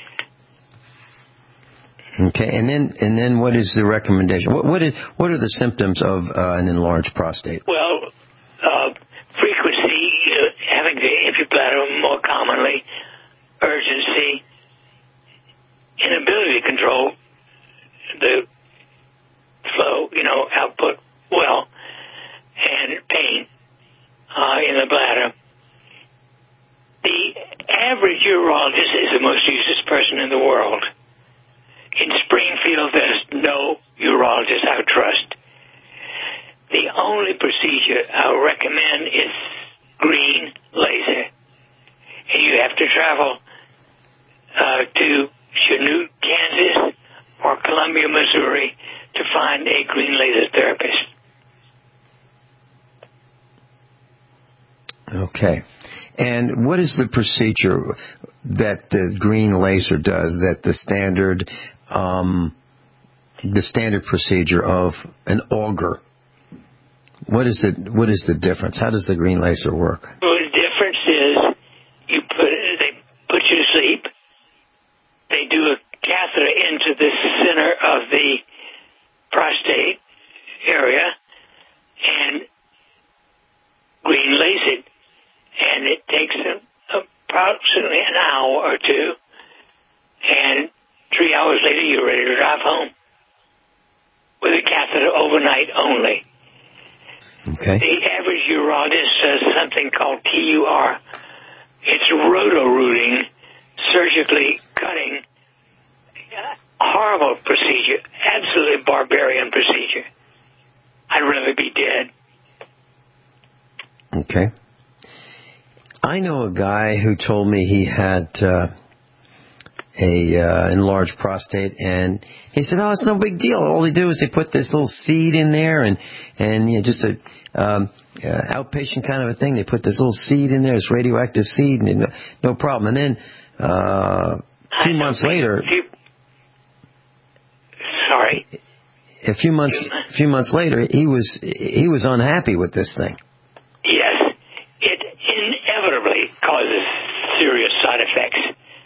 [SPEAKER 3] Okay, and then what is the recommendation? What are the symptoms of an enlarged prostate?
[SPEAKER 4] Well, frequency, having the empty bladder more commonly, urgency, inability to control the flow, output well, and pain in the bladder. The average urologist is the most useless person in the world. In Springfield, there's no urologist I would trust. The only procedure I would recommend is green laser. And you have to travel to Chanute, Kansas, or Columbia, Missouri, to find a green laser therapist.
[SPEAKER 3] Okay. And what is the procedure that the green laser does that the standard procedure of an auger? What is the difference? How does the green laser work?
[SPEAKER 4] Well, the difference is they put you to sleep. They do a catheter into the center of the prostate area and green laser it. And it takes them approximately an hour or two. And 3 hours later, you're ready to drive home with a catheter overnight only.
[SPEAKER 3] Okay.
[SPEAKER 4] The average urologist says something called TUR. It's roto-rooting, surgically cutting. Horrible procedure. Absolutely barbarian procedure. I'd rather be dead.
[SPEAKER 3] Okay. I know a guy who told me he had a enlarged prostate, and he said, "Oh, it's no big deal. All they do is they put this little seed in there, and just a outpatient kind of a thing. They put this little seed in there, this radioactive seed, and no problem." And then a few months later, a few months later, he was unhappy with this thing.
[SPEAKER 4] Yes, it inevitably causes serious side effects,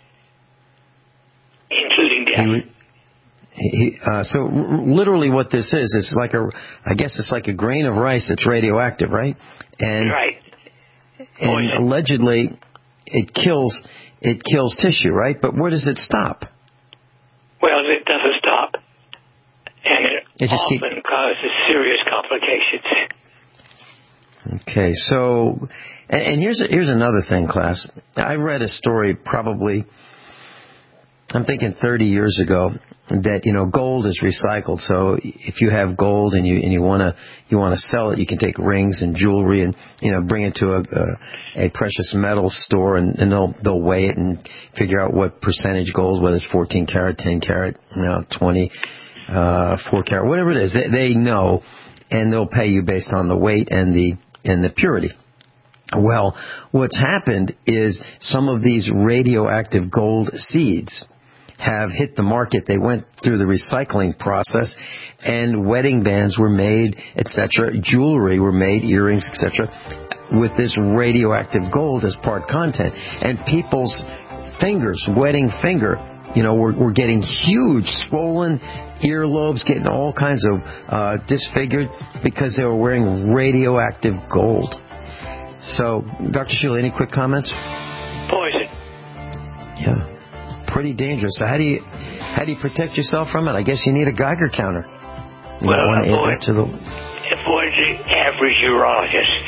[SPEAKER 4] including death.
[SPEAKER 3] So literally what this is like I guess it's like a grain of rice that's radioactive, right? And,
[SPEAKER 4] right.
[SPEAKER 3] And allegedly it kills tissue, right? But where does it stop?
[SPEAKER 4] Well, it doesn't stop. And it
[SPEAKER 3] just
[SPEAKER 4] often causes serious complications.
[SPEAKER 3] Okay, so, and here's another thing, class. I read a story probably, I'm thinking 30 years ago, that gold is recycled. So if you have gold and you want to sell it, you can take rings and jewelry and bring it to a precious metals store and they'll weigh it and figure out what percentage gold, whether it's 14 karat, 10 karat, 20, 4 karat, whatever it is. They know, and they'll pay you based on the weight and the purity. Well, what's happened is some of these radioactive gold seeds have hit the market. They went through the recycling process, and wedding bands were made, etc. Jewelry were made, earrings, etc., with this radioactive gold as part content. And people's fingers, wedding finger, were getting huge, swollen earlobes, getting all kinds of disfigured because they were wearing radioactive gold. So, Dr. Shealy, any quick comments?
[SPEAKER 4] Poison.
[SPEAKER 3] Yeah, pretty dangerous. So how do you protect yourself from it? I guess you need a Geiger counter.
[SPEAKER 4] Avoid the average urologist.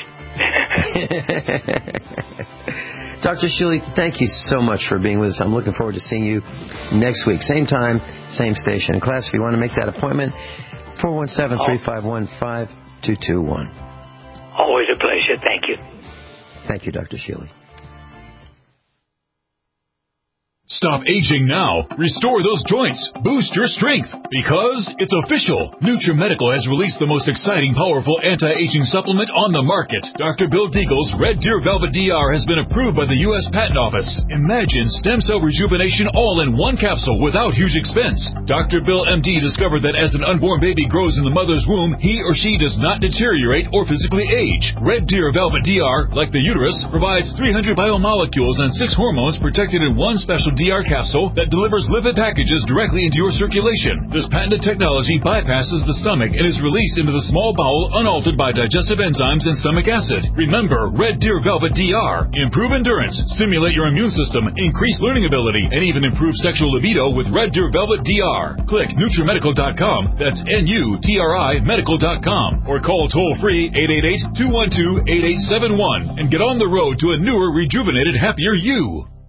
[SPEAKER 3] Dr. Shealy, thank you so much for being with us. I'm looking forward to seeing you next week. Same time, same station. Class, if you want to make that appointment, 417-351-5221.
[SPEAKER 4] Always a pleasure. Thank you.
[SPEAKER 3] Thank you, Dr. Shealy.
[SPEAKER 17] Stop aging now. Restore those joints. Boost your strength. Because it's official. NutriMedical has released the most exciting, powerful anti-aging supplement on the market. Dr. Bill Deagle's Red Deer Velvet DR has been approved by the U.S. Patent Office. Imagine stem cell rejuvenation all in one capsule without huge expense. Dr. Bill MD discovered that as an unborn baby grows in the mother's womb, he or she does not deteriorate or physically age. Red Deer Velvet DR, like the uterus, provides 300 biomolecules and 6 hormones protected in one special DR capsule that delivers lipid packages directly into your circulation. This patented technology bypasses the stomach and is released into the small bowel unaltered by digestive enzymes and stomach acid. Remember, Red Deer Velvet DR. Improve endurance, stimulate your immune system, increase learning ability, and even improve sexual libido with Red Deer Velvet DR. Click NutriMedical.com, that's NUTRI Medical.com, or call toll-free 888-212-8871 and get on the road to a newer, rejuvenated, happier you.